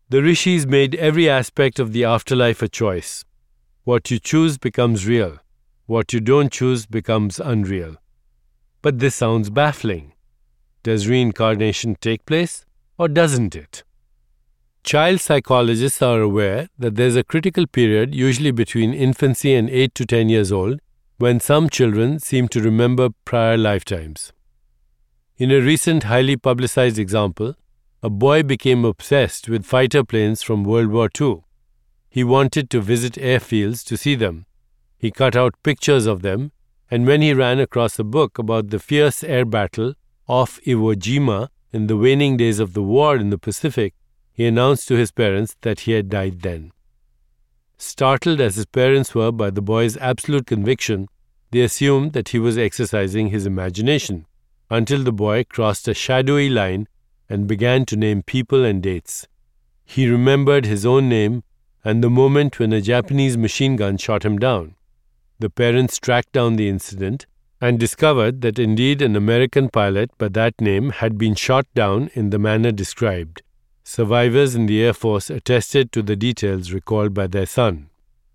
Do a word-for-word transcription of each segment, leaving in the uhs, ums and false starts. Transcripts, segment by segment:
The rishis made every aspect of the afterlife a choice. What you choose becomes real. What you don't choose becomes unreal. But this sounds baffling. Does reincarnation take place or doesn't it? Child psychologists are aware that there's a critical period, usually between infancy and eight to ten years old, when some children seem to remember prior lifetimes. In a recent highly publicized example, a boy became obsessed with fighter planes from World War Two. He wanted to visit airfields to see them. He cut out pictures of them, and when he ran across a book about the fierce air battle off Iwo Jima in the waning days of the war in the Pacific, he announced to his parents that he had died then. Startled as his parents were by the boy's absolute conviction, they assumed that he was exercising his imagination, until the boy crossed a shadowy line and began to name people and dates. He remembered his own name and the moment when a Japanese machine gun shot him down. The parents tracked down the incident and discovered that indeed an American pilot by that name had been shot down in the manner described. Survivors in the Air Force attested to the details recalled by their son.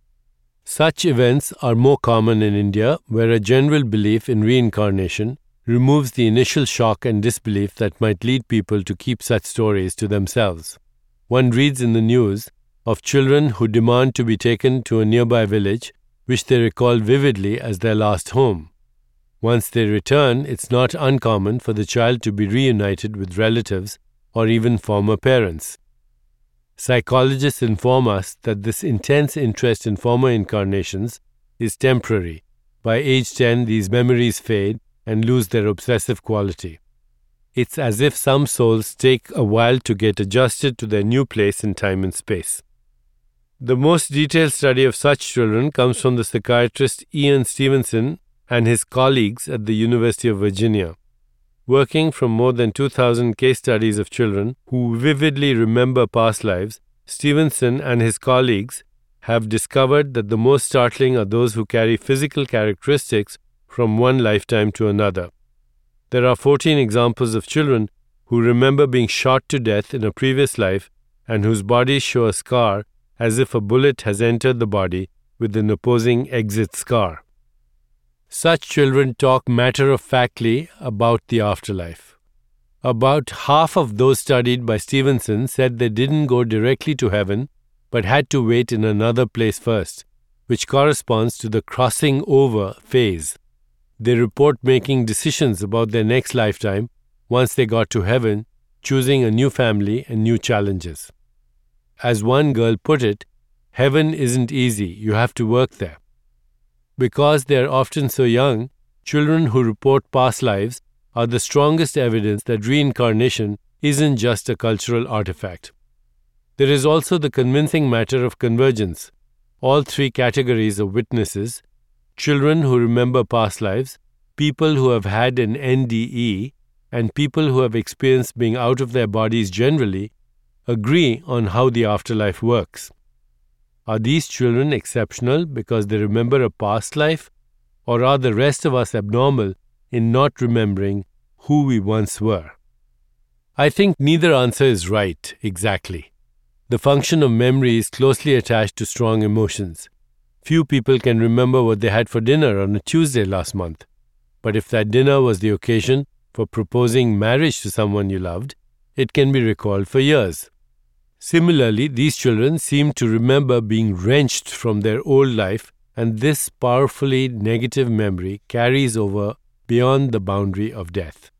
Such events are more common in India, where a general belief in reincarnation removes the initial shock and disbelief that might lead people to keep such stories to themselves. One reads in the news of children who demand to be taken to a nearby village, which they recall vividly as their last home. Once they return, it's not uncommon for the child to be reunited with relatives or even former parents. Psychologists inform us that this intense interest in former incarnations is temporary. By age ten, these memories fade and lose their obsessive quality. It's as if some souls take a while to get adjusted to their new place in time and space. The most detailed study of such children comes from the psychiatrist Ian Stevenson and his colleagues at the University of Virginia. Working from more than two thousand case studies of children who vividly remember past lives, Stevenson and his colleagues have discovered that the most startling are those who carry physical characteristics from one lifetime to another. There are fourteen examples of children who remember being shot to death in a previous life and whose bodies show a scar as if a bullet has entered the body with an opposing exit scar. Such children talk matter-of-factly about the afterlife. About half of those studied by Stevenson said they didn't go directly to heaven but had to wait in another place first, which corresponds to the crossing over phase. They report making decisions about their next lifetime once they got to heaven, choosing a new family and new challenges. As one girl put it, heaven isn't easy, you have to work there. Because they are often so young, children who report past lives are the strongest evidence that reincarnation isn't just a cultural artifact. There is also the convincing matter of convergence. All three categories of witnesses, children who remember past lives, people who have had an N D E, and people who have experienced being out of their bodies generally, agree on how the afterlife works. Are these children exceptional because they remember a past life, or are the rest of us abnormal in not remembering who we once were? I think neither answer is right, exactly. The function of memory is closely attached to strong emotions. Few people can remember what they had for dinner on a Tuesday last month. But if that dinner was the occasion for proposing marriage to someone you loved, it can be recalled for years. Similarly, these children seem to remember being wrenched from their old life, and this powerfully negative memory carries over beyond the boundary of death.